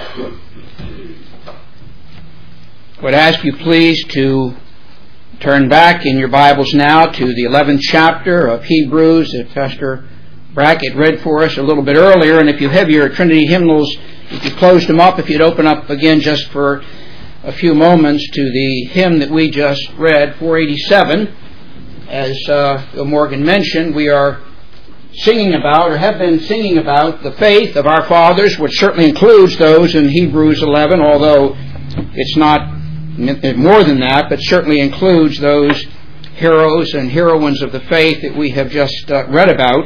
I would ask you please to turn back in your Bibles now to the 11th chapter of Hebrews that Pastor Brackett read for us a little bit earlier. And if you have your Trinity hymnals, if you closed them up, if you'd open up again just for a few moments to the hymn that we just read, 487. As Bill Morgan mentioned, we are singing about, or have been singing about, the faith of our fathers, which certainly includes those in Hebrews 11, although it's not more than that, but certainly includes those heroes and heroines of the faith that we have just read about.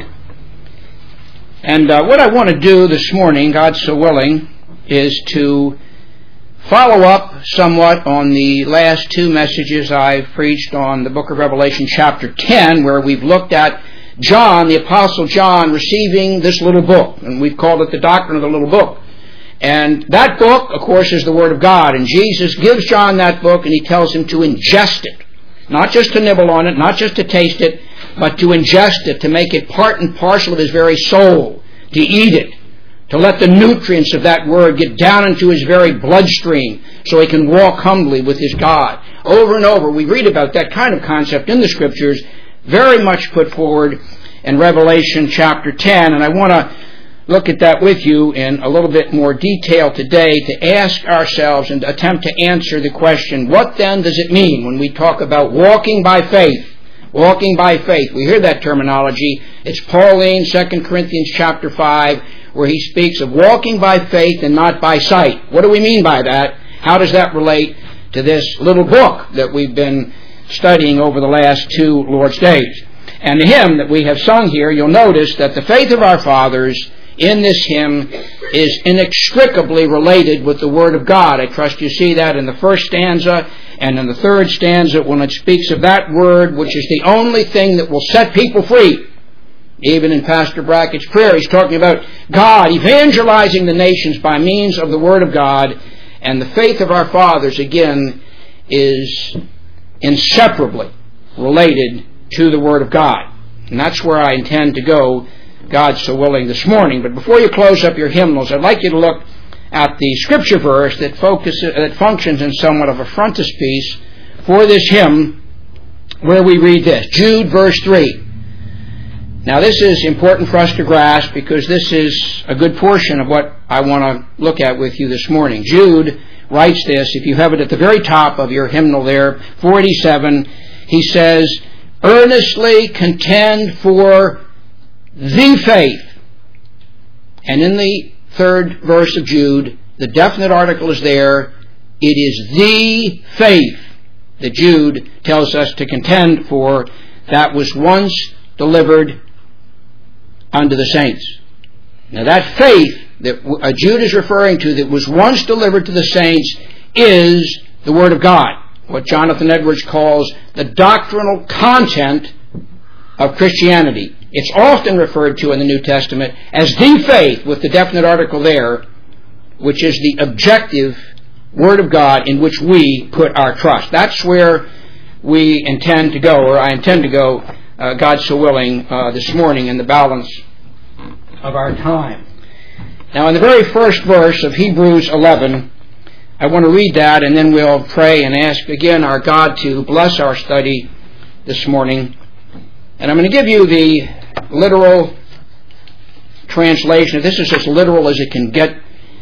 And what I want to do this morning, God so willing, is to follow up somewhat on the last two messages I've preached on the book of Revelation chapter 10, where we've looked at John, the Apostle John, receiving this little book, and we've called it the Doctrine of the Little Book. And that book, of course, is the Word of God, and Jesus gives John that book and he tells him to ingest it. Not just to nibble on it, not just to taste it, but to ingest it, to make it part and parcel of his very soul, to eat it, to let the nutrients of that Word get down into his very bloodstream so he can walk humbly with his God. Over and over, we read about that kind of concept in the Scriptures, very much put forward in Revelation chapter 10, and I want to look at that with you in a little bit more detail today to ask ourselves and attempt to answer the question, what then does it mean when we talk about walking by faith? Walking by faith. We hear that terminology. It's Pauline, 2 Corinthians chapter 5, where he speaks of walking by faith and not by sight. What do we mean by that? How does that relate to this little book that we've been studying over the last two Lord's Days? And the hymn that we have sung here, you'll notice that the faith of our fathers in this hymn is inextricably related with the Word of God. I trust you see that in the first stanza and in the third stanza when it speaks of that Word, which is the only thing that will set people free. Even in Pastor Brackett's prayer, he's talking about God evangelizing the nations by means of the Word of God. And the faith of our fathers, again, is inseparably related to the Word of God. And that's where I intend to go, God so willing, this morning. But before you close up your hymnals, I'd like you to look at the Scripture verse that functions in somewhat of a frontispiece for this hymn, where we read this, Jude verse 3. Now this is important for us to grasp because this is a good portion of what I want to look at with you this morning. Jude writes this, if you have it at the very top of your hymnal there, 487, he says, earnestly contend for the faith. And in the third verse of Jude, the definite article is there. It is the faith that Jude tells us to contend for that was once delivered unto the saints. Now that faith that Jude is referring to that was once delivered to the saints is the Word of God, what Jonathan Edwards calls the doctrinal content of Christianity. It's often referred to in the New Testament as the faith, with the definite article there, which is the objective Word of God in which we put our trust. That's where we intend to go, or I intend to go, God so willing, this morning in the balance of our time. Now, in the very first verse of Hebrews 11, I want to read that, and then we'll pray and ask again our God to bless our study this morning. And I'm going to give you the literal translation. This is as literal as it can get.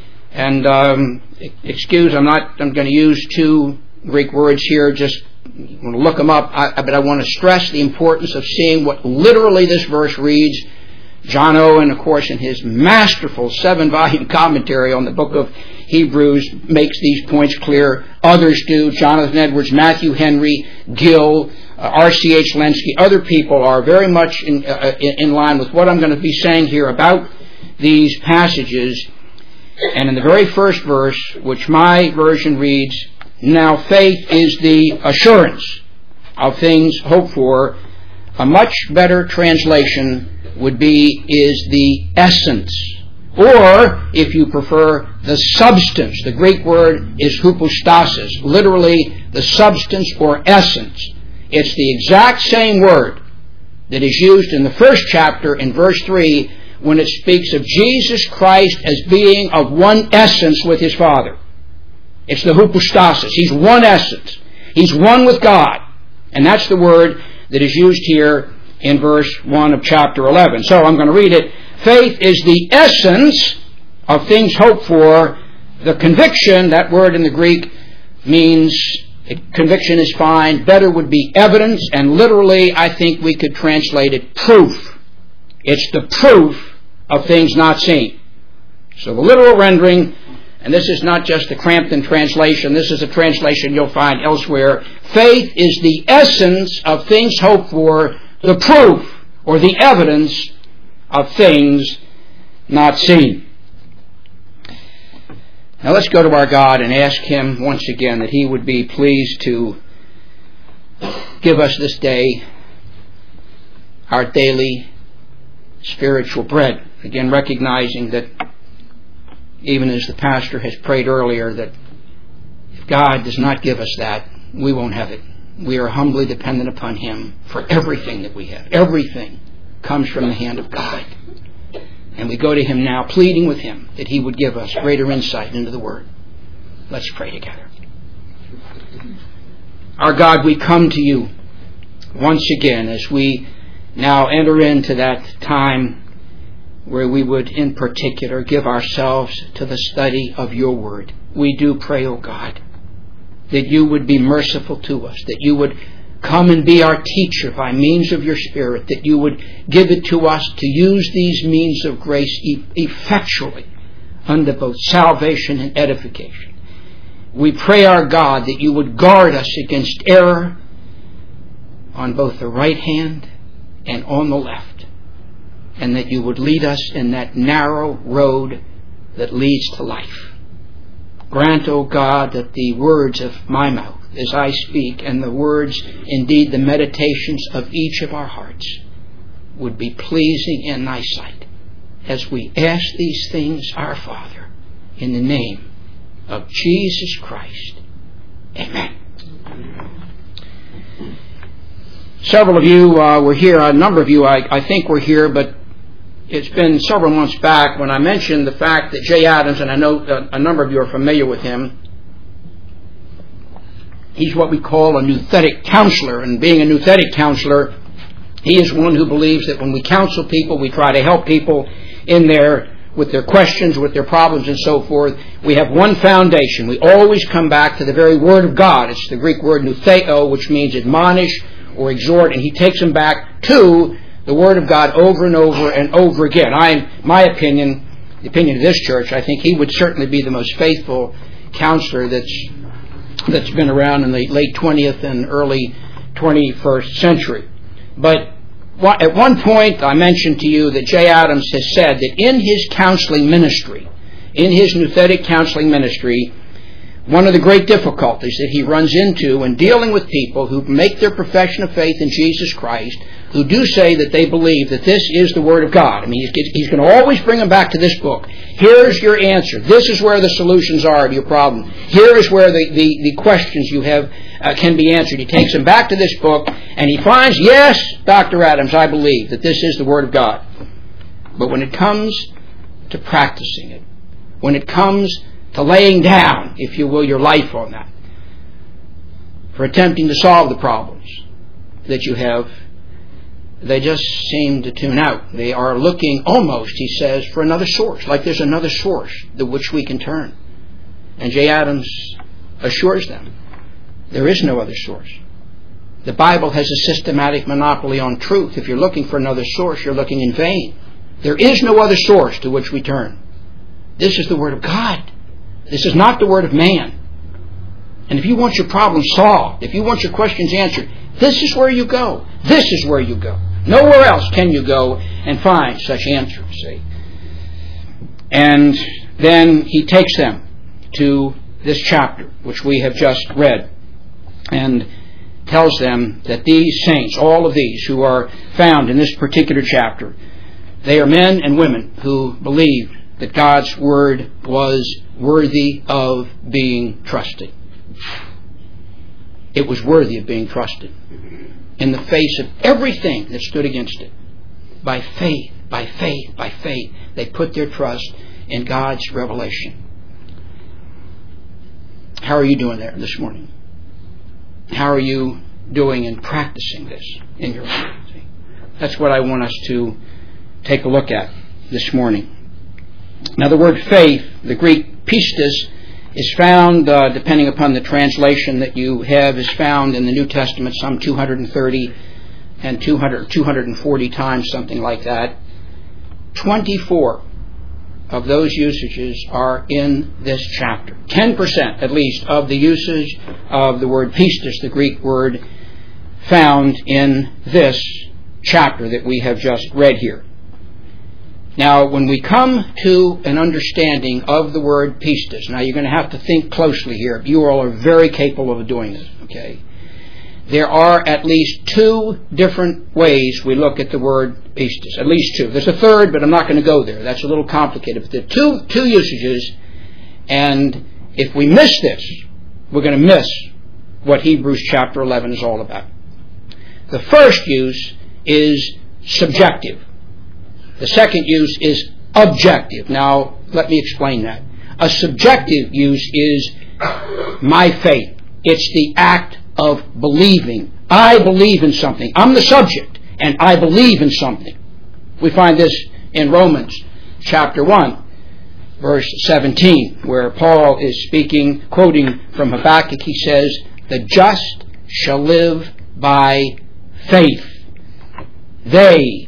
And excuse, I'm going to use two Greek words here. Just want to look them up. But I want to stress the importance of seeing what literally this verse reads. John Owen, of course, in his masterful 7-volume commentary on the book of Hebrews, makes these points clear. Others do. Jonathan Edwards, Matthew Henry, Gill, R.C.H. Lenski, other people are very much in line with what I'm going to be saying here about these passages. And in the very first verse, which my version reads, now faith is the assurance of things hoped for. A much better translation would be is the essence, or if you prefer, the substance. The Greek word is hypostasis, literally the substance or essence. It's the exact same word that is used in the first chapter in verse 3 when it speaks of Jesus Christ as being of one essence with His Father. It's the hypostasis. He's one essence. He's one with God. And that's the word that is used here in verse 1 of chapter 11. So I'm going to read it. Faith is the essence of things hoped for. The conviction, that word in the Greek means, conviction is fine, better would be evidence, and literally I think we could translate it proof. It's the proof of things not seen. So the literal rendering, and this is not just the Crampton translation, this is a translation you'll find elsewhere. Faith is the essence of things hoped for, the proof or the evidence of things not seen. Now let's go to our God and ask Him once again that He would be pleased to give us this day our daily spiritual bread. Again, recognizing that even as the pastor has prayed earlier, that if God does not give us that, we won't have it. We are humbly dependent upon Him for everything that we have. Everything comes from the hand of God. And we go to Him now, pleading with Him that He would give us greater insight into the Word. Let's pray together. Our God, we come to You once again as we now enter into that time where we would in particular give ourselves to the study of Your Word. We do pray, O God, that You would be merciful to us, that You would come and be our teacher by means of Your Spirit, that You would give it to us to use these means of grace effectually unto both salvation and edification. We pray, our God, that You would guard us against error on both the right hand and on the left, and that You would lead us in that narrow road that leads to life. Grant, O God, that the words of my mouth as I speak, and the words, indeed the meditations of each of our hearts, would be pleasing in Thy sight, as we ask these things, our Father, in the name of Jesus Christ. Amen. Several of you were here. A number of you, I think, were here, but it's been several months back when I mentioned the fact that Jay Adams, and I know a number of you are familiar with him, he's what we call a nouthetic counselor. And being a nouthetic counselor, he is one who believes that when we counsel people, we try to help people in with their questions, with their problems and so forth. We have one foundation. We always come back to the very Word of God. It's the Greek word noutheo, which means admonish or exhort, and he takes them back to the Word of God over and over and over again. My opinion, the opinion of this church, I think he would certainly be the most faithful counselor that's been around in the late 20th and early 21st century. But at one point I mentioned to you that Jay Adams has said that in his counseling ministry, in his nouthetic counseling ministry, one of the great difficulties that he runs into when dealing with people who make their profession of faith in Jesus Christ, who do say that they believe that this is the Word of God. I mean, he's going to always bring them back to this book. Here's your answer. This is where the solutions are to your problem. Here is where the questions you have can be answered. He takes them back to this book, and he finds, yes, Dr. Adams, I believe that this is the Word of God. But when it comes to practicing it, when it comes to laying down, if you will, your life on that, for attempting to solve the problems that you have, they just seem to tune out. They are looking almost, he says, for another source, like there's another source to which we can turn. And Jay Adams assures them there is no other source. The Bible has a systematic monopoly on truth. If you're looking for another source, you're looking in vain. There is no other source to which we turn. This is the Word of God. This is not the Word of man. And if you want your problem solved, if you want your questions answered, this is where you go. This is where you go. Nowhere else can you go and find such answers, see. And then he takes them to this chapter, which we have just read, and tells them that these saints, all of these who are found in this particular chapter, they are men and women who believed that God's Word was worthy of being trusted. It was worthy of being trusted in the face of everything that stood against it. By faith, By faith, by faith. They put their trust in God's revelation. How are you doing there this morning? How are you doing in practicing this in your life? That's what I want us to take a look at this morning. Now, the word faith, the Greek pistis, is found, depending upon the translation that you have, is found in the New Testament some 230 and 240 times, something like that. 24 of those usages are in this chapter. 10% at least of the usage of the word pistis, the Greek word, found in this chapter that we have just read here. Now, when we come to an understanding of the word pistis, now you're going to have to think closely here. You all are very capable of doing this, okay? There are at least two different ways we look at the word pistis. At least two. There's a third, but I'm not going to go there. That's a little complicated. But there are two usages, and if we miss this, we're going to miss what Hebrews chapter 11 is all about. The first use is subjective. The second use is objective. Now, let me explain that. A subjective use is my faith. It's the act of believing. I believe in something. I'm the subject, and I believe in something. We find this in Romans chapter 1, verse 17, where Paul is speaking, quoting from Habakkuk. He says, "The just shall live by faith." They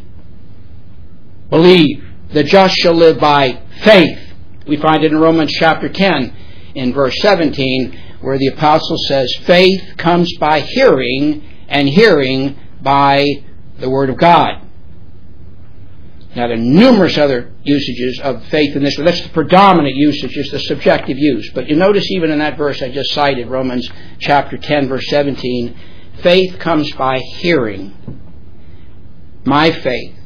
believe. The just shall live by faith. We find it in Romans chapter 10 in verse 17, where the apostle says, faith comes by hearing, and hearing by the word of God. Now, there are numerous other usages of faith in this. That's the predominant usage, is the subjective use. But you notice even in that verse I just cited, Romans chapter 10, verse 17, faith comes by hearing. My faith,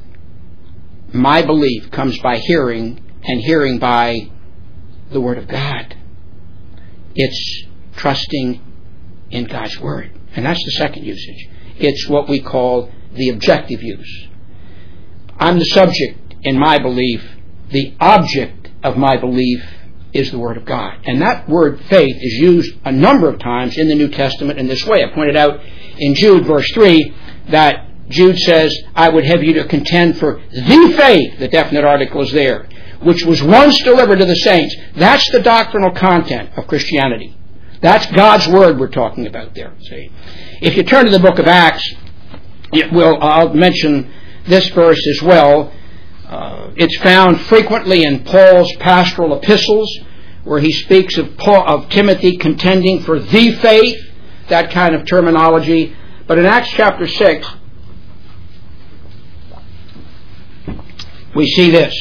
my belief comes by hearing, and hearing by the Word of God. It's trusting in God's Word. And that's the second usage. It's what we call the objective use. I'm the subject in my belief. The object of my belief is the Word of God. And that word faith is used a number of times in the New Testament in this way. I pointed out in Jude, verse 3, that Jude says, I would have you to contend for the faith, the definite article is there, which was once delivered to the saints. That's the doctrinal content of Christianity. That's God's Word we're talking about there. See? If you turn to the book of Acts, I'll mention this verse as well. It's found frequently in Paul's pastoral epistles, where he speaks of Timothy contending for the faith, that kind of terminology. But in Acts chapter 6, we see this.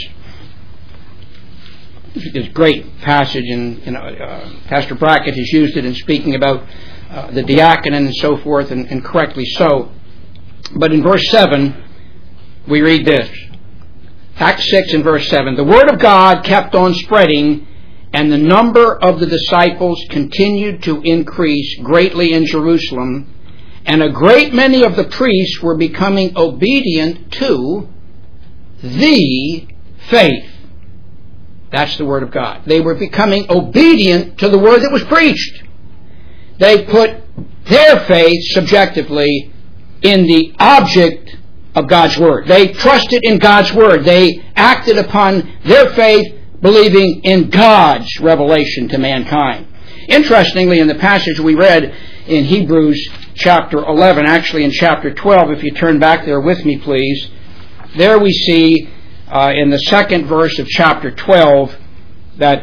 It's a great passage, and Pastor Brackett has used it in speaking about the diaconate and so forth, and correctly so. But in verse 7, we read this. Acts 6 and verse 7. The word of God kept on spreading, and the number of the disciples continued to increase greatly in Jerusalem, and a great many of the priests were becoming obedient to the faith. That's the Word of God. They were becoming obedient to the Word that was preached. They put their faith subjectively in the object of God's Word. They trusted in God's Word. They acted upon their faith believing in God's revelation to mankind. Interestingly, in the passage we read in Hebrews chapter 11, actually in chapter 12, if you turn back there with me, please, there we see in the second verse of chapter 12 that,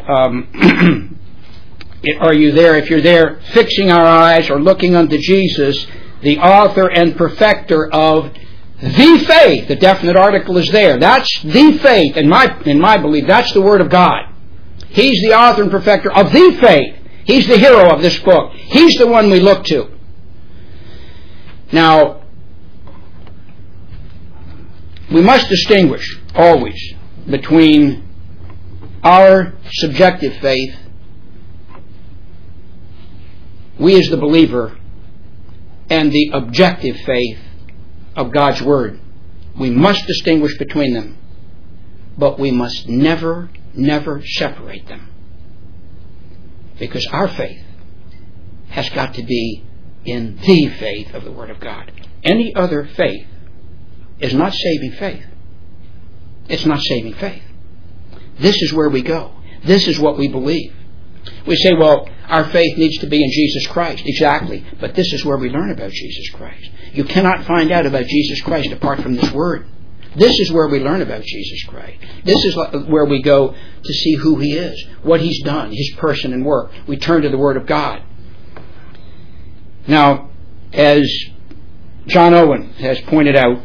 are you there? If you're there, fixing our eyes or looking unto Jesus, the author and perfecter of the faith. The definite article is there. That's the faith. In my belief, that's the Word of God. He's the author and perfecter of the faith. He's the hero of this book. He's the one we look to. Now, we must distinguish always between our subjective faith, we as the believer, and the objective faith of God's Word. We must distinguish between them. but we must never, never separate them. Because our faith has got to be in the faith of the Word of God. Any other faith is not saving faith. It's not saving faith. This is where we go. This is what we believe. We say, well, our faith needs to be in Jesus Christ. Exactly. But this is where we learn about Jesus Christ. You cannot find out about Jesus Christ apart from this Word. This is where we learn about Jesus Christ. This is where we go to see who He is, what He's done, His person and work. We turn to the Word of God. Now, as John Owen has pointed out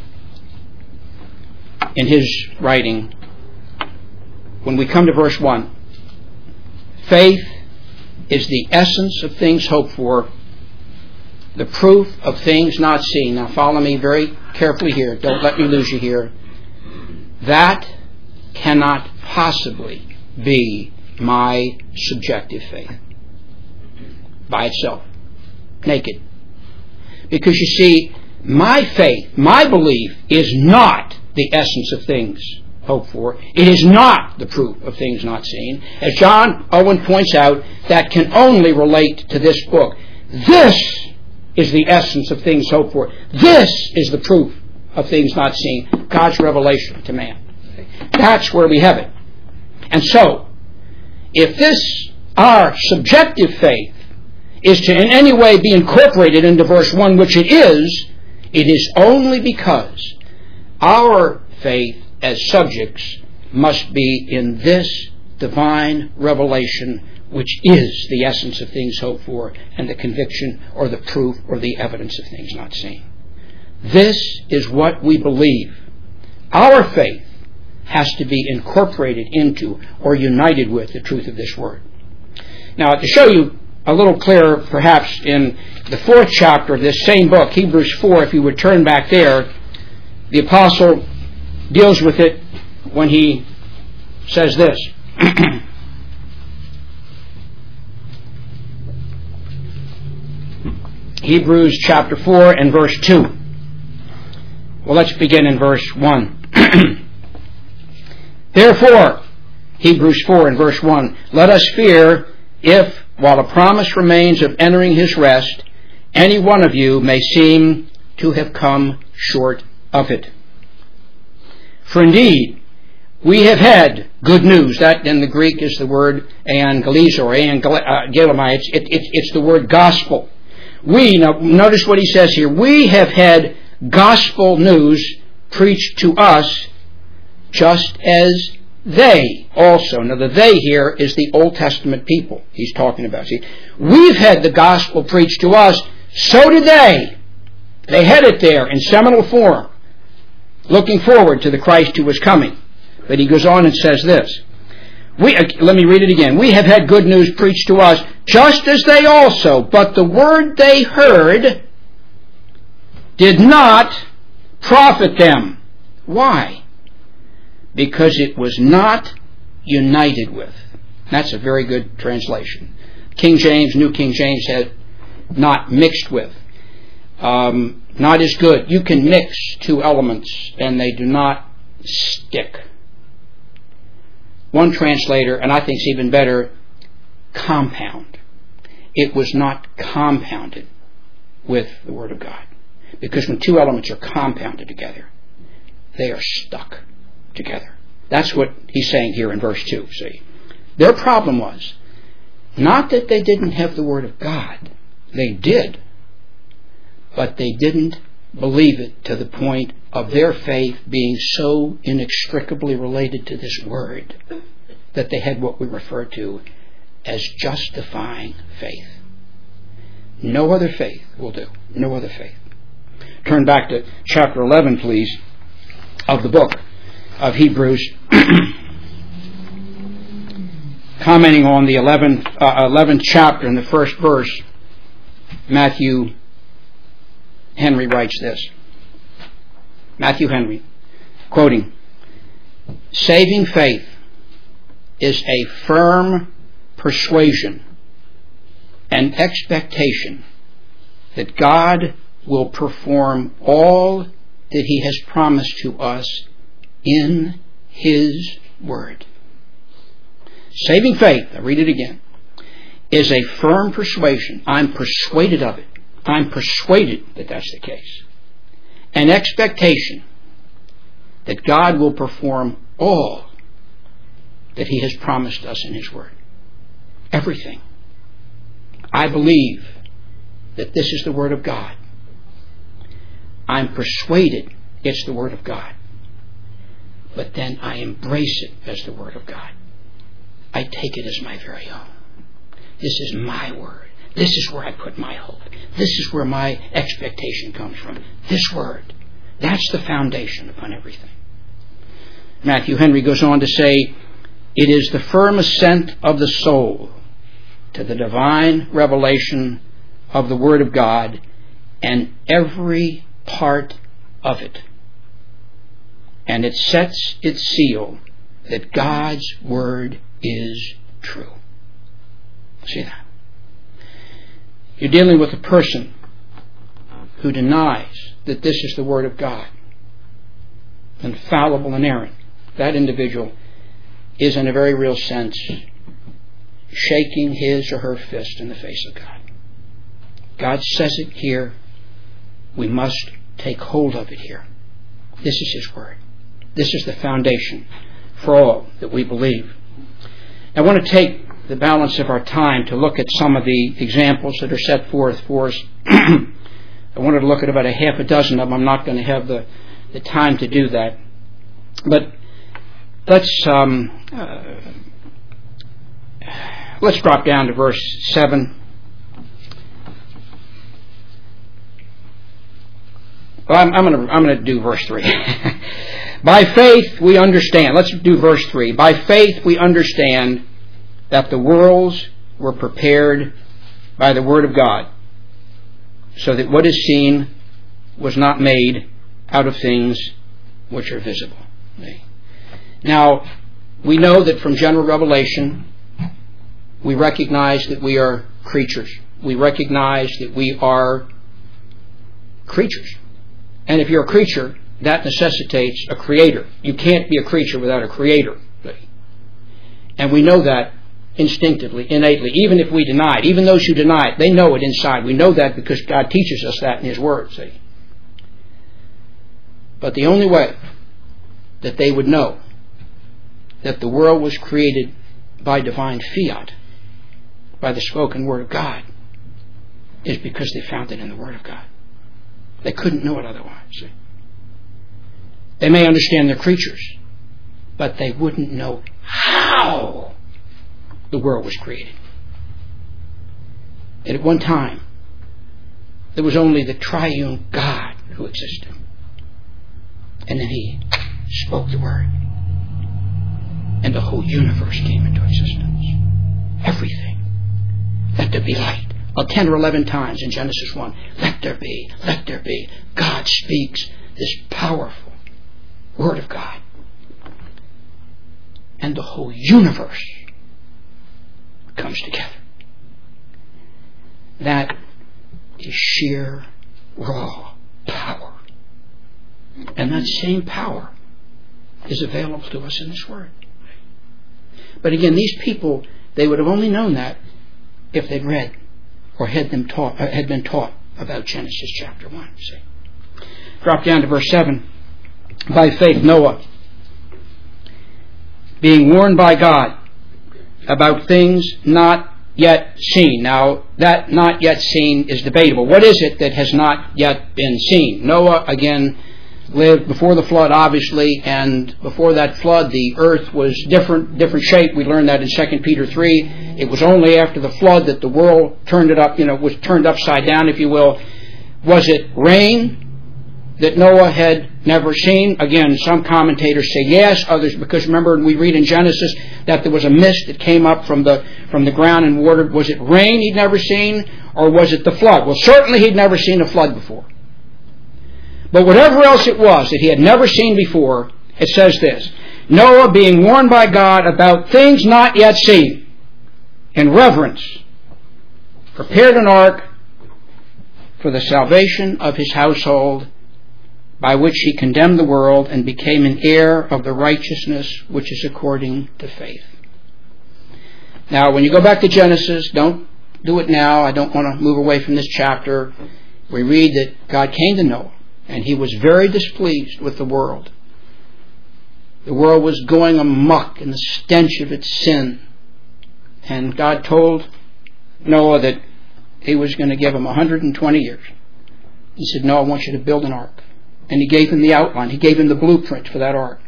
in his writing, when we come to verse 1, faith is the essence of things hoped for, the proof of things not seen. Now follow me very carefully here. Don't let me lose you here. That cannot possibly be my subjective faith by itself, naked. Because you see, my faith, my belief is not the essence of things hoped for. It is not the proof of things not seen. As John Owen points out, that can only relate to this book. This is the essence of things hoped for. This is the proof of things not seen. God's revelation to man. That's where we have it. And so, if this, our subjective faith, is to in any way be incorporated into verse 1, which it is only because our faith as subjects must be in this divine revelation, which is the essence of things hoped for and the conviction or the proof or the evidence of things not seen. This is what we believe. Our faith has to be incorporated into or united with the truth of this Word. Now, to show you a little clearer, perhaps, in the 4th chapter of this same book, Hebrews 4, if you would turn back there, the apostle deals with it when he says this. Hebrews chapter 4 and verse 2. Well, let's begin in verse 1. Therefore, Hebrews 4 and verse 1, let us fear if, while a promise remains of entering His rest, any one of you may seem to have come short of it. For indeed, we have had good news. That in the Greek is the word angelizo or angelamai. It's the word gospel. Now notice what he says here. We have had gospel news preached to us just as they also. Now the they here is the Old Testament people he's talking about. See, we've had the gospel preached to us, so did they. They had it there in seminal form, looking forward to the Christ who was coming. But he goes on and says this. Let me read it again. We have had good news preached to us, just as they also, but the word they heard did not profit them. Why? Because it was not united with. That's a very good translation. King James, New King James said not mixed with. Not as good. You can mix two elements and they do not stick. One translator, and I think it's even better, compound. It was not compounded with the Word of God. Because when two elements are compounded together, they are stuck together. That's what he's saying here in verse 2, see. Their problem was not that they didn't have the Word of God. They did. But they didn't believe it to the point of their faith being so inextricably related to this Word that they had what we refer to as justifying faith. No other faith will do. No other faith. Turn back to chapter 11, please, of the book of Hebrews, commenting on the 11th chapter in the first verse. Matthew Henry writes this. Matthew Henry, quoting, saving faith is a firm persuasion and expectation that God will perform all that He has promised to us in His Word. Saving faith, I read it again, is a firm persuasion. I'm persuaded of it. I'm persuaded that that's the case. An expectation that God will perform all that He has promised us in His Word. Everything. I believe that this is the Word of God. I'm persuaded it's the Word of God. But then I embrace it as the Word of God. I take it as my very own. This is my Word. This is where I put my hope. This is where my expectation comes from. This Word. That's the foundation upon everything. Matthew Henry goes on to say, it is the firm assent of the soul to the divine revelation of the Word of God and every part of it. And it sets its seal that God's Word is true. See that? You're dealing with a person who denies that this is the Word of God, infallible and inerrant. That individual is, in a very real sense, shaking his or her fist in the face of God. God says it here. We must take hold of it here. This is His Word. This is the foundation for all that we believe. I want to take the balance of our time to look at some of the examples that are set forth for us. I wanted to look at about a half a dozen of them. I'm not going to have the time to do that. But let's drop down to verse 7. Well, I'm going to do verse 3. By faith we understand. Let's do verse 3. By faith we understand that the worlds were prepared by the Word of God, so that what is seen was not made out of things which are visible. Now, we know that from general revelation, we recognize that we are creatures. We recognize that we are creatures. And if you're a creature, that necessitates a creator. You can't be a creature without a creator. And we know that instinctively, innately, even if we deny it. Even those who deny it, they know it inside. We know that because God teaches us that in His Word. See? But the only way that they would know that the world was created by divine fiat, by the spoken Word of God, is because they found it in the Word of God. They couldn't know it otherwise. See? They may understand they're creatures, but they wouldn't know how the world was created. And at one time, there was only the triune God who existed. And then He spoke the word. And the whole universe came into existence. Everything. Let there be light. 10 or 11 times in Genesis 1. Let there be. Let there be. God speaks this powerful Word of God. And the whole universe comes together. That is sheer, raw power. And that same power is available to us in this Word. But again, these people, they would have only known that if they'd read or had been taught about Genesis chapter 1. See? Drop down to verse 7. By faith Noah, being warned by God about things not yet seen. Now, that not yet seen is debatable. What is it that has not yet been seen? Noah, again, lived before the flood, obviously, and before that flood, the earth was different shape. We learned that in 2 Peter 3. It was only after the flood that the world was turned upside down, if you will. Was it rain that Noah had never seen? Again, some commentators say yes, others, because remember we read in Genesis that there was a mist that came up from the ground and water. Was it rain he'd never seen, or was it the flood? Well, certainly he'd never seen a flood before. But whatever else it was that he had never seen before, it says this: Noah, being warned by God about things not yet seen, in reverence, prepared an ark for the salvation of his household. by which he condemned the world and became an heir of the righteousness which is according to faith. Now, when you go back to Genesis, don't do it now. I don't want to move away from this chapter. We read that God came to Noah, and he was very displeased with the world. The world was going amok in the stench of its sin. And God told Noah that he was going to give him 120 years. He said, "No, I want you to build an ark." And he gave him the outline. He gave him the blueprint for that ark.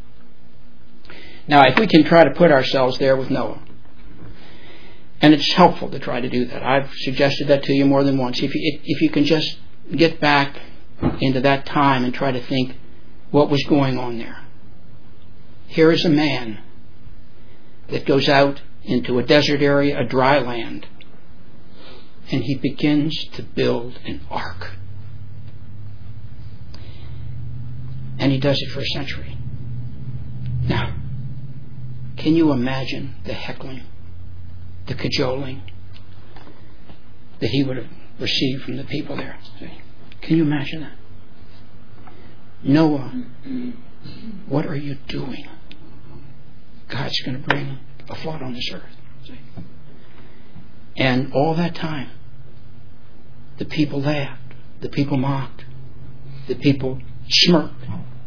Now, if we can try to put ourselves there with Noah, and it's helpful to try to do that. I've suggested that to you more than once. If you can just get back into that time and try to think what was going on there. Here is a man that goes out into a desert area, a dry land, and he begins to build an ark. And he does it for a century. Now, can you imagine the heckling, the cajoling that he would have received from the people there? Can you imagine that? Noah, what are you doing? God's going to bring a flood on this earth. And all that time, the people laughed, the people mocked, the people smirked.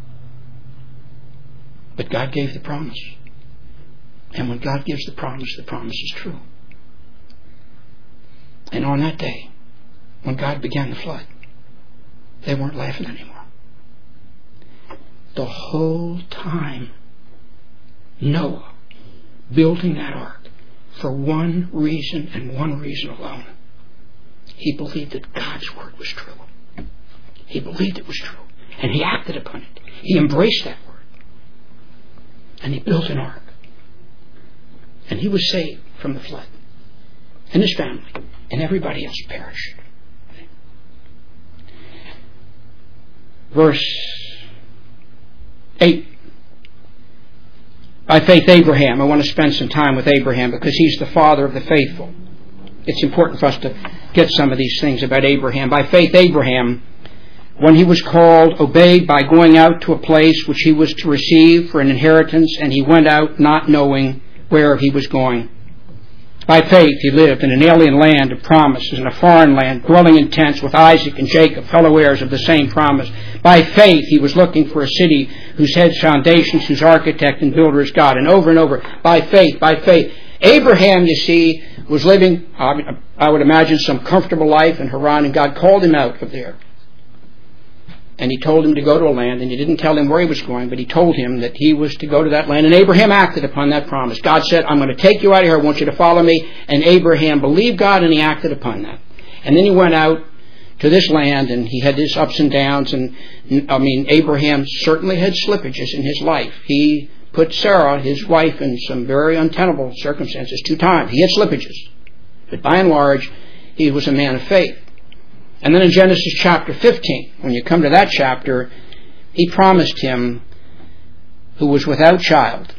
But God gave the promise. And when God gives the promise is true. And on that day, when God began the flood, they weren't laughing anymore. The whole time, Noah building that ark for one reason and one reason alone. He believed that God's word was true. He believed it was true. And he acted upon it. He embraced that word. And he built an ark. And he was saved from the flood. And his family. And everybody else perished. Verse 8. By faith Abraham. I want to spend some time with Abraham because he's the father of the faithful. It's important for us to get some of these things about Abraham. By faith Abraham, when he was called, obeyed by going out to a place which he was to receive for an inheritance, and he went out not knowing where he was going. By faith he lived in an alien land of promises, in a foreign land, dwelling in tents with Isaac and Jacob, fellow heirs of the same promise. By faith he was looking for a city whose head's foundations, whose architect and builder is God. And over, by faith. Abraham, you see, was living, I would imagine, some comfortable life in Haran, and God called him out of there. And he told him to go to a land, and he didn't tell him where he was going, but he told him that he was to go to that land. And Abraham acted upon that promise. God said, "I'm going to take you out of here. I want you to follow me." And Abraham believed God, and he acted upon that. And then he went out to this land, and he had his ups and downs. And Abraham certainly had slippages in his life. He put Sarah, his wife, in some very untenable circumstances 2 times. He had slippages. But by and large, he was a man of faith. And then in Genesis chapter 15, when you come to that chapter, he promised him, who was without child,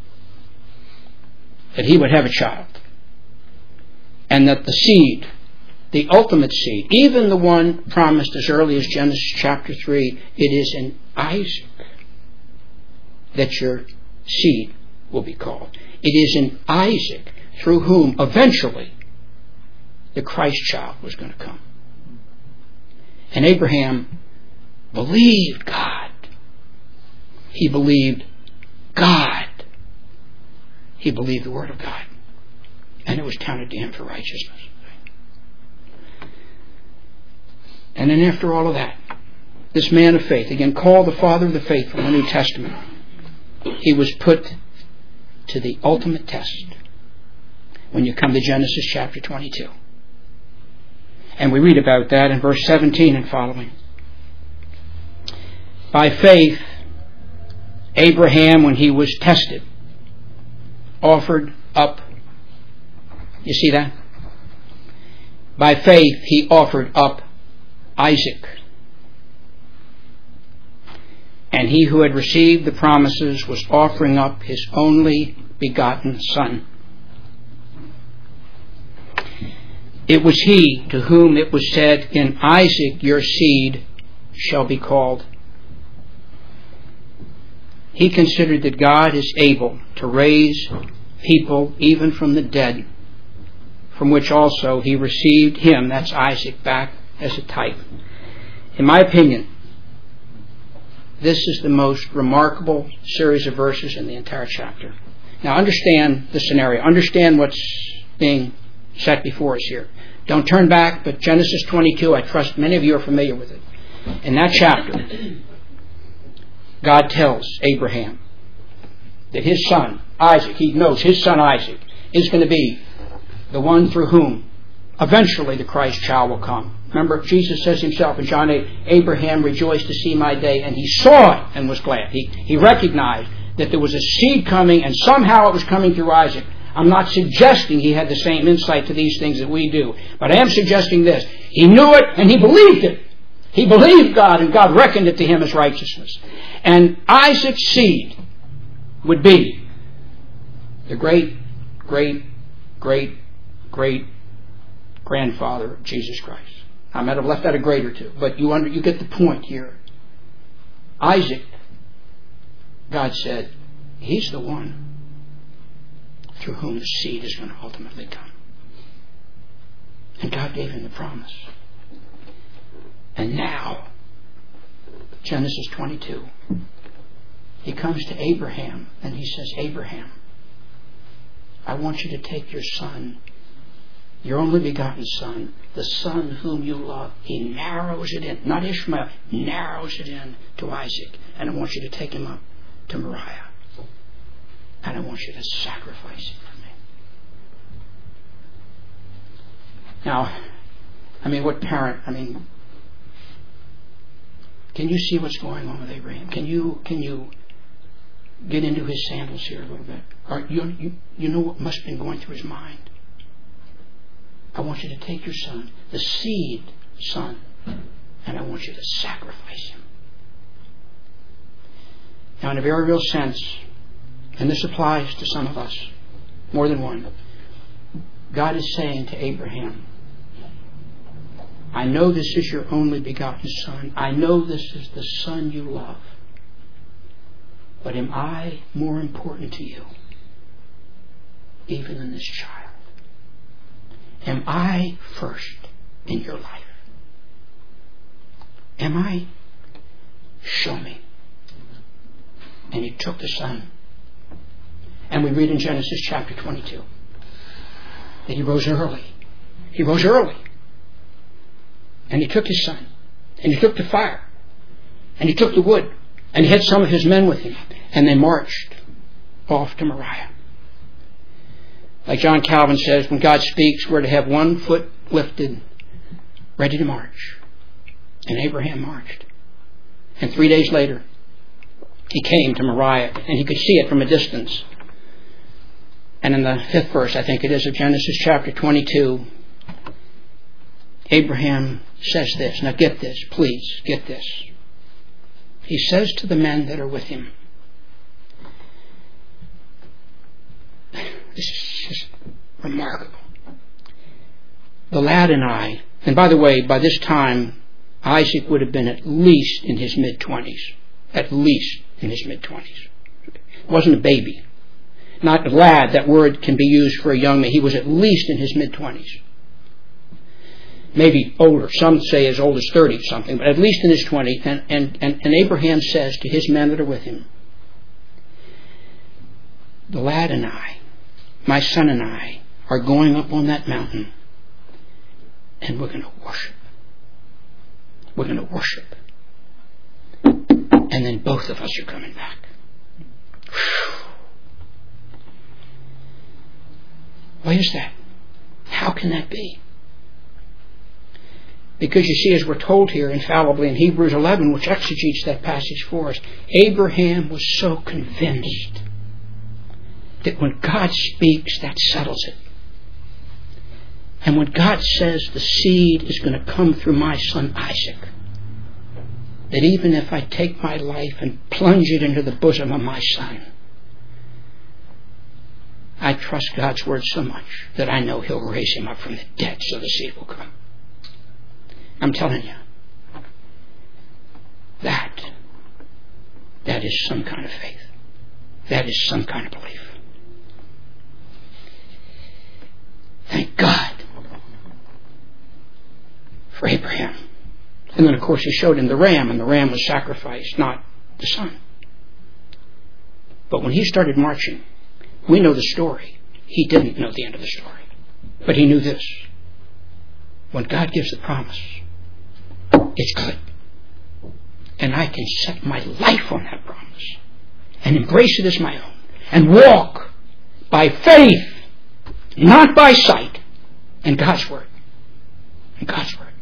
that he would have a child. And that the seed, the ultimate seed, even the one promised as early as Genesis chapter 3, it is in Isaac that your seed will be called. It is in Isaac through whom eventually the Christ child was going to come. And Abraham believed God. He believed God. He believed the word of God. And it was counted to him for righteousness. And then after all of that, this man of faith, again called the father of the faithful in the New Testament, he was put to the ultimate test when you come to Genesis chapter 22. And we read about that in verse 17 and following. By faith, Abraham, when he was tested, offered up. You see that? By faith, he offered up Isaac. And he who had received the promises was offering up his only begotten son. It was he to whom it was said, "In Isaac your seed shall be called." he considered that God is able to raise people even from the dead, from which also he received him, that's Isaac, back as a type. In my opinion, this is the most remarkable series of verses in the entire chapter. Now understand the scenario. Understand what's being set before us here. Don't turn back, but Genesis 22, I trust many of you are familiar with it. In that chapter, God tells Abraham that his son, Isaac, he knows his son Isaac, is going to be the one through whom eventually the Christ child will come. Remember, Jesus says himself in John 8, Abraham rejoiced to see my day, and he saw it and was glad. He recognized that there was a seed coming, and somehow it was coming through Isaac. I'm not suggesting he had the same insight to these things that we do, but I am suggesting this. He knew it and he believed it. He believed God, and God reckoned it to him as righteousness. And Isaac's seed would be the great, great, great, great grandfather of Jesus Christ. I might have left out a grade or two, but you get the point here. Isaac, God said, he's the one through whom the seed is going to ultimately come. And God gave him the promise. And now, Genesis 22, he comes to Abraham and he says, Abraham, I want you to take your son, your only begotten son, the son whom you love. He narrows it in, not Ishmael, narrows it in to Isaac. And I want you to take him up to Moriah. And I want you to sacrifice him for me. Now, what parent, can you see what's going on with Abraham? Can you get into his sandals here a little bit? Or you know what must have been going through his mind? I want you to take your son, the seed son, and I want you to sacrifice him. Now, in a very real sense, and this applies to some of us, more than one, God is saying to Abraham, I know this is your only begotten son. I know this is the son you love. But am I more important to you even than this child? Am I first in your life? Am I? Show me. And he took the son. And we read in Genesis chapter 22 that he rose early. He rose early. And he took his son. And he took the fire. And he took the wood. And he had some of his men with him. And they marched off to Moriah. Like John Calvin says, when God speaks, we're to have one foot lifted, ready to march. And Abraham marched. And 3 days later, he came to Moriah. And he could see it from a distance. And in the 5th verse, I think it is, of Genesis chapter 22, Abraham says this. Now get this, please, get this. He says to the men that are with him, this is just remarkable. The lad and I, and by the way, by this time, Isaac would have been at least in his mid-20s. At least in his mid-20s. Wasn't a baby. Not a lad, that word can be used for a young man. He was at least in his mid-20s. Maybe older. Some say as old as 30 something, but at least in his 20s. And Abraham says to his men that are with him, the lad and I, my son and I, are going up on that mountain and we're going to worship. We're going to worship. And then both of us are coming back. Whew. Why is that? How can that be? Because you see, as we're told here infallibly in Hebrews 11, which exegetes that passage for us, Abraham was so convinced that when God speaks, that settles it. And when God says the seed is going to come through my son Isaac, that even if I take my life and plunge it into the bosom of my son, I trust God's word so much that I know he'll raise him up from the dead so the seed will come. I'm telling you, that That is some kind of faith. That is some kind of belief. Thank God for Abraham. And then, of course, he showed him the ram, and the ram was sacrificed, not the son. But when he started marching, we know the story. He didn't know the end of the story. But he knew this. When God gives the promise, it's good. And I can set my life on that promise and embrace it as my own and walk by faith, not by sight, in God's Word. In God's Word.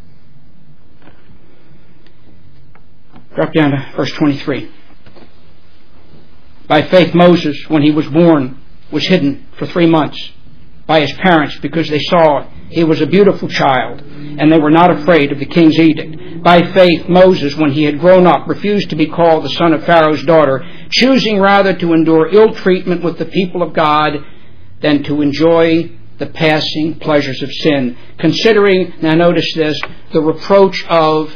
Drop down to verse 23. By faith, Moses, when he was born, was hidden for 3 months by his parents because they saw he was a beautiful child and they were not afraid of the king's edict. By faith, Moses, when he had grown up, refused to be called the son of Pharaoh's daughter, choosing rather to endure ill treatment with the people of God than to enjoy the passing pleasures of sin. Considering, now notice this, the reproach of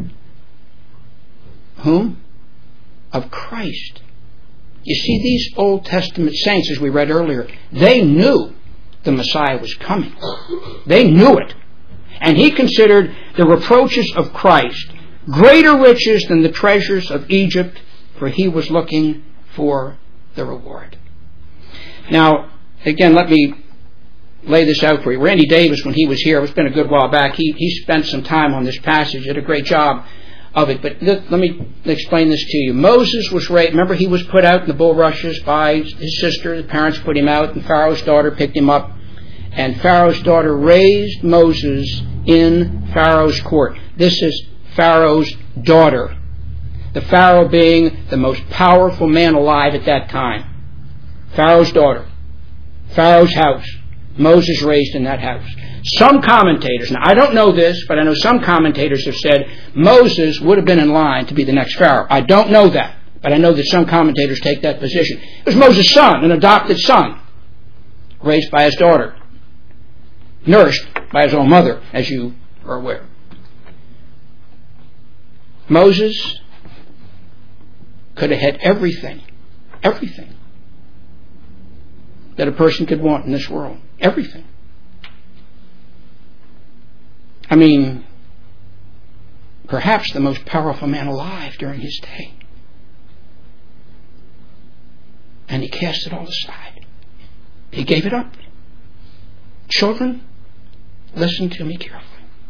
whom? Of Christ. You see, these Old Testament saints, as we read earlier, they knew the Messiah was coming. They knew it. And he considered the reproaches of Christ greater riches than the treasures of Egypt, for he was looking for the reward. Now, again, let me lay this out for you. Randy Davis, when he was here, it's been a good while back, he spent some time on this passage, did a great job of it. But let me explain this to you. Moses was raised, remember he was put out in the bulrushes by his sister, the parents put him out, and Pharaoh's daughter picked him up. And Pharaoh's daughter raised Moses in Pharaoh's court. This is Pharaoh's daughter. The Pharaoh being the most powerful man alive at that time. Pharaoh's daughter. Pharaoh's house. Moses raised in that house. Some commentators, now I don't know this, but I know some commentators have said Moses would have been in line to be the next Pharaoh. I don't know that, but I know that some commentators take that position. It was Moses' son, an adopted son, raised by his daughter, nourished by his own mother, as you are aware. Moses could have had everything that a person could want in this world. Everything. I mean, perhaps the most powerful man alive during his day. And he cast it all aside. He gave it up. Children, listen to me carefully.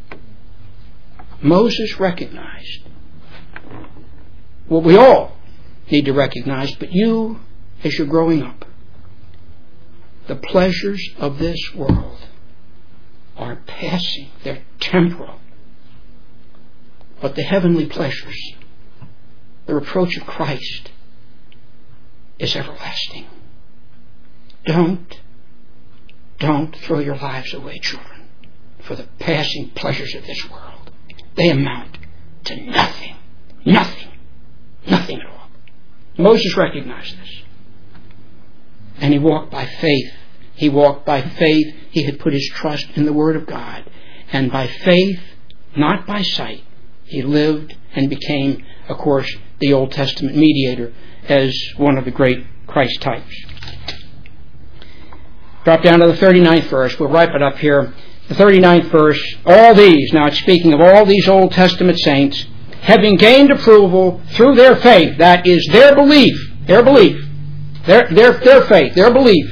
Moses recognized what we all need to recognize, but you, as you're growing up, the pleasures of this world are passing. They're temporal. But the heavenly pleasures, the reproach of Christ, is everlasting. Don't throw your lives away, children, for the passing pleasures of this world. They amount to nothing. Nothing. Nothing at all. Moses recognized this. And he walked by faith. He walked by faith. He had put his trust in the Word of God. And by faith, not by sight, he lived and became, of course, the Old Testament mediator as one of the great Christ types. Drop down to the 39th verse. We'll wrap it up here. The 39th verse. All these, now it's speaking of all these Old Testament saints, having gained approval through their faith, that is their belief, their faith, their belief,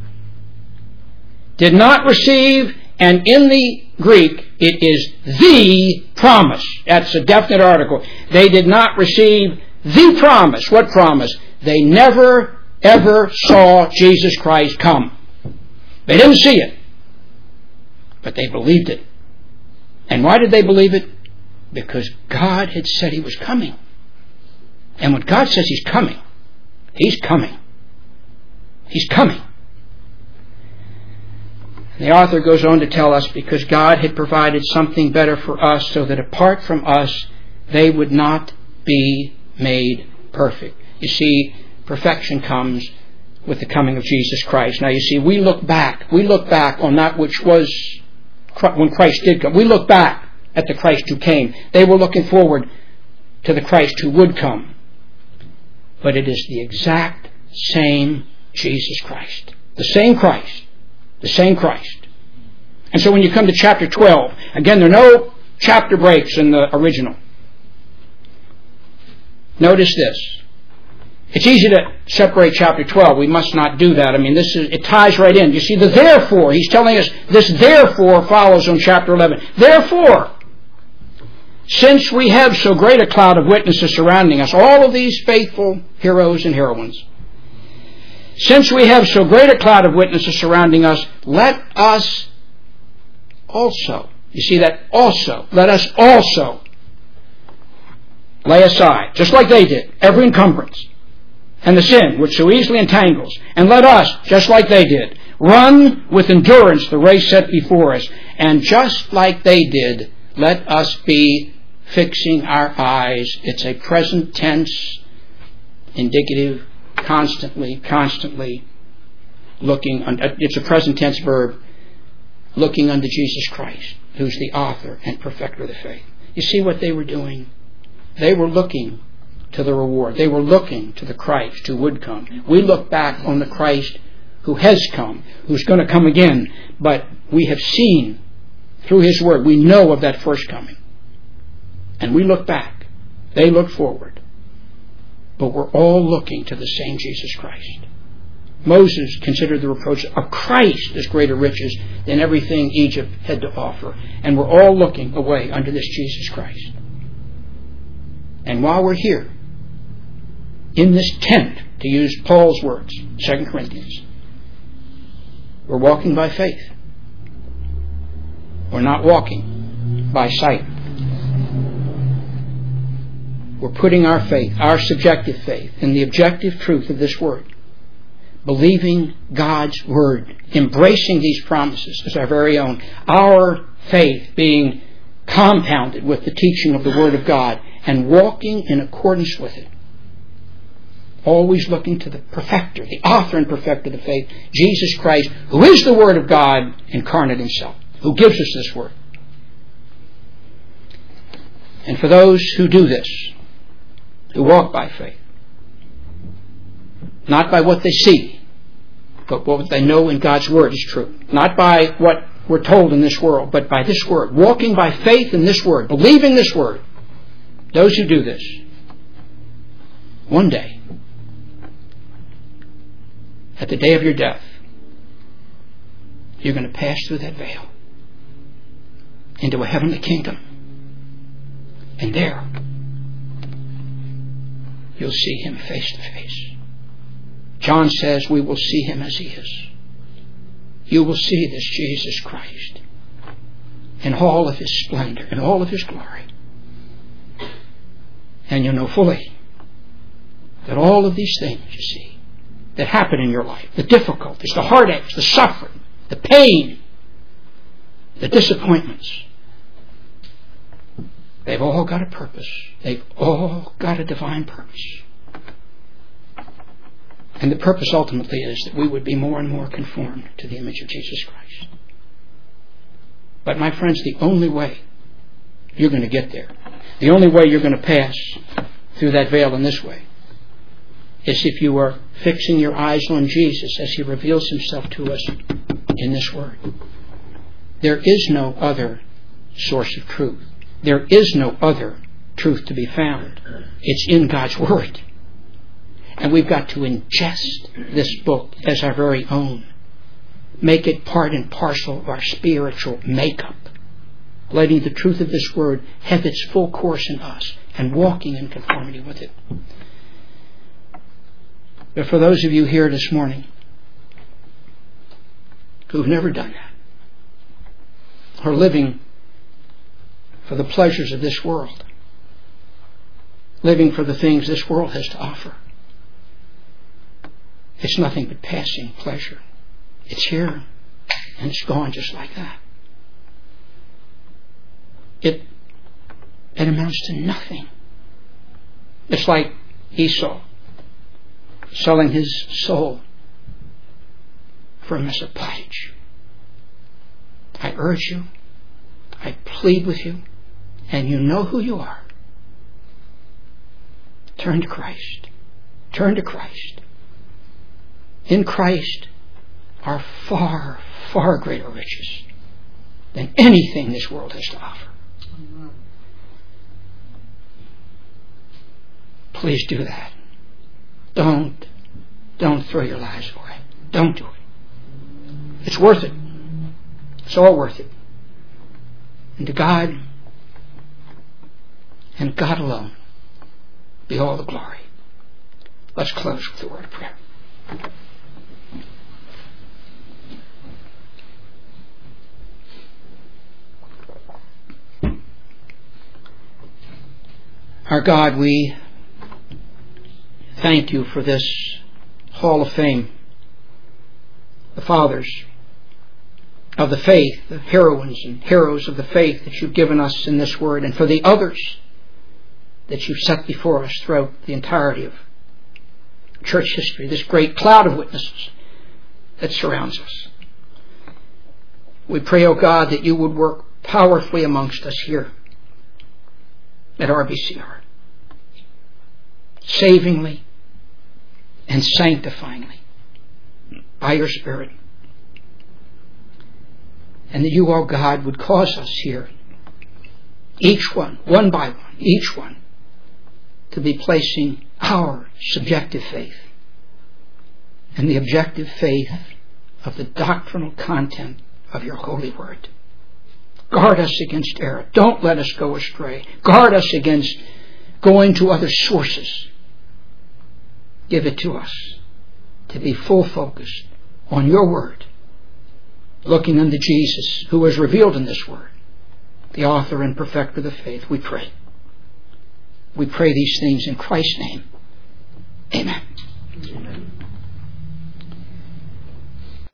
did not receive, and in the Greek it is the promise. That's a definite article. They did not receive the promise. What promise? They never, ever saw Jesus Christ come. They didn't see it, but they believed it. And why did they believe it? Because God had said He was coming. And when God says He's coming, He's coming. He's coming. The author goes on to tell us because God had provided something better for us so that apart from us, they would not be made perfect. You see, perfection comes with the coming of Jesus Christ. Now you see, we look back on that which was when Christ did come. We look back at the Christ who came. They were looking forward to the Christ who would come. but it is the exact same Jesus Christ. The same Christ. The same Christ. And so when you come to chapter 12, again, there are no chapter breaks in the original. Notice this. It's easy to separate chapter 12. We must not do that. I mean, it ties right in. You see, the therefore, he's telling us this therefore follows on chapter 11. Therefore, since we have so great a cloud of witnesses surrounding us, all of these faithful heroes and heroines, since we have so great a cloud of witnesses surrounding us, let us also, you see that also, let us also lay aside, just like they did, every encumbrance and the sin which so easily entangles, and let us, just like they did, run with endurance the race set before us, and just like they did, let us be fixing our eyes. It's a present tense, indicative, constantly looking, it's a present tense verb, looking unto Jesus Christ, who's the author and perfecter of the faith. You see what they were doing? They were looking to the reward. They were looking to the Christ who would come. We look back on the Christ who has come, who's going to come again, but we have seen through His Word, we know of that first coming. And we look back. They look forward. But we're all looking to the same Jesus Christ. Moses considered the reproach of Christ as greater riches than everything Egypt had to offer. And we're all looking away unto this Jesus Christ. And while we're here, in this tent, to use Paul's words, 2 Corinthians, we're walking by faith. We're not walking by sight. We're putting our faith, our subjective faith, in the objective truth of this Word. Believing God's Word. Embracing these promises as our very own. Our faith being compounded with the teaching of the Word of God and walking in accordance with it. Always looking to the perfecter, the author and perfecter of the faith, Jesus Christ, who is the Word of God incarnate Himself, who gives us this Word. And for those who do this, who walk by faith, not by what they see, but what they know in God's Word is true. Not by what we're told in this world, but by this Word. Walking by faith in this Word, believing this Word. Those who do this, one day, at the day of your death, you're going to pass through that veil into a heavenly kingdom. And there, you'll see Him face to face. John says we will see Him as He is. You will see this Jesus Christ in all of His splendor, in all of His glory. And you'll know fully that all of these things, you see, that happen in your life, the difficulties, the heartaches, the suffering, the pain, the disappointments, they've all got a purpose. They've all got a divine purpose. And the purpose ultimately is that we would be more and more conformed to the image of Jesus Christ. But my friends, the only way you're going to get there, the only way you're going to pass through that veil in this way, is if you are fixing your eyes on Jesus as He reveals Himself to us in this Word. There is no other source of truth. There is no other truth to be found. It's in God's Word. And we've got to ingest this book as our very own. Make it part and parcel of our spiritual makeup. Letting the truth of this Word have its full course in us and walking in conformity with it. But for those of you here this morning who've never done that, are living for the pleasures of this world, living for the things this world has to offer, it's nothing but passing pleasure. It's here and it's gone just like that. It amounts to nothing. It's like Esau selling his soul for a mess of pottage. I urge you, I plead with you, and you know who you are. Turn to Christ Turn to Christ. In Christ are far, far greater riches than anything this world has to offer. Please do that. Don't throw your lives away. Don't do it. It's worth it. It's all worth it. And to God, and God alone, be all the glory. Let's close with a word of prayer. Our God, we thank you for this Hall of Fame, the fathers of the faith, the heroines and heroes of the faith that you've given us in this word, and for the others that you've set before us throughout the entirety of church history, this great cloud of witnesses that surrounds us. We pray, O God, that you would work powerfully amongst us here at RBCR, savingly and sanctifyingly by your Spirit. And that you, O God, would cause us here, each one by one, each one, to be placing our subjective faith and the objective faith of the doctrinal content of your holy word. Guard us against error. Don't let us go astray. Guard us against going to other sources. Give it to us to be full focused on your word, looking unto Jesus, who was revealed in this word, the author and perfecter of the faith. We pray. We pray these things in Christ's name. Amen. Amen.